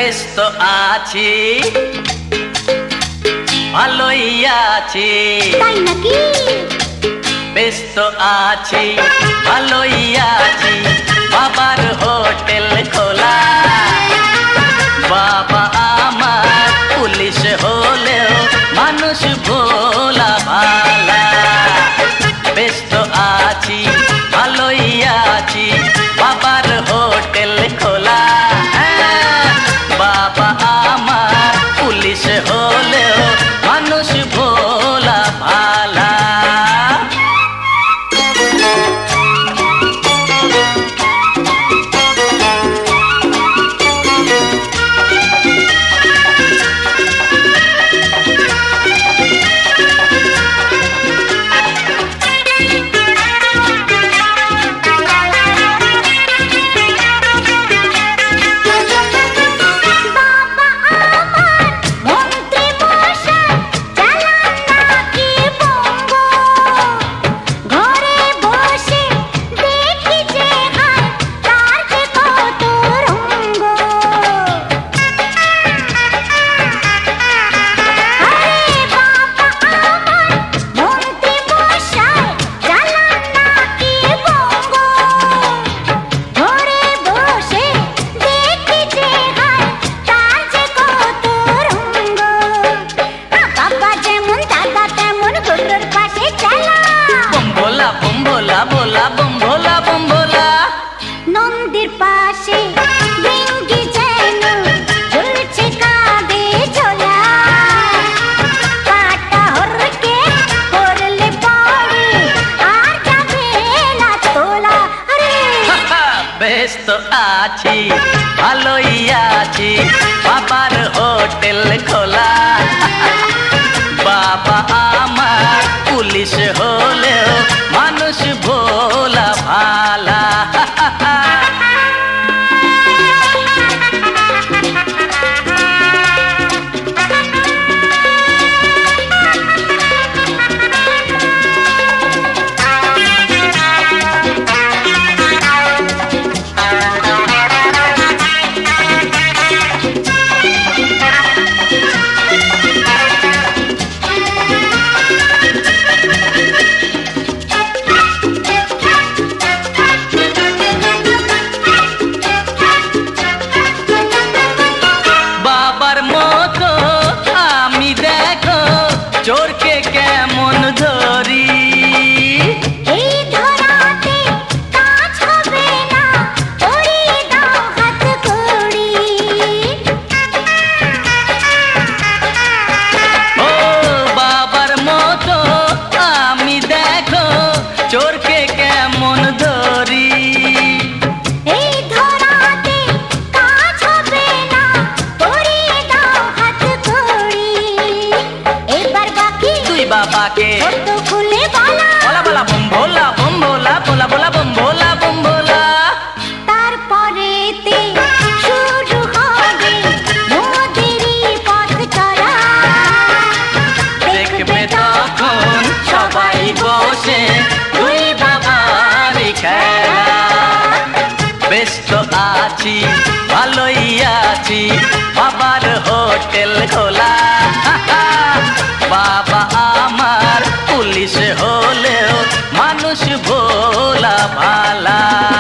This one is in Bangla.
ব্যস্ত আছি, ভালোই আছি। তাই নাকি? ব্যস্ত আছি, ভালোই আছি। বাবার হোটেল খোলা, বাবা আমার পুলিশ হলেও মানুষ ভোলা ভালা। ব্যস্ত আছি, ভালোই আছি। বাবার হোটেল খোলা, বাবা আমার পুলিশ হলেও মানুষ ভোলা ভালা। बोला बम भोला बम भोला। নন্দীর পাশে ভেঙ্গি যেন ঝুলছে কাঁধে ঝোলা, কাটা হরকে করলে পড়ে আর যাবে না তোলা। আরে ব্যস্ত আছি, ভালোই আছি। বাবার হোটেল খোলা, বাবা আমার পুলিশ হলেও মানুষ ভোলা ভালা। চোরকে কেমন ধরি, এই ধরাতে কাজ হবে না, পরিয়ে দাও হাত কড়ি। ও বাবার মতো আমি দেখো চোরকে কেমন ধরি। এই ধরাতে কাজ হবে না, পরিয়ে দাও হাত কড়ি। এবার বাকি তুই বাবাকে তো খুলে বলা, বলা বলা বম ভোলা বম ভোলা, বলা বলা বম ভোলা বম ভোলা। তারপরেতে শুরু হবে মোদেরই পথ চলা। দেখবে তখন সবাই বসে তুই বাবারই খেলা। ব্যস্ত আছি, ভালোই আছি। বাবার হোটেল খোলা, বাবা আমার পুলিশ হলেও মানুষ ভোলা ভালা।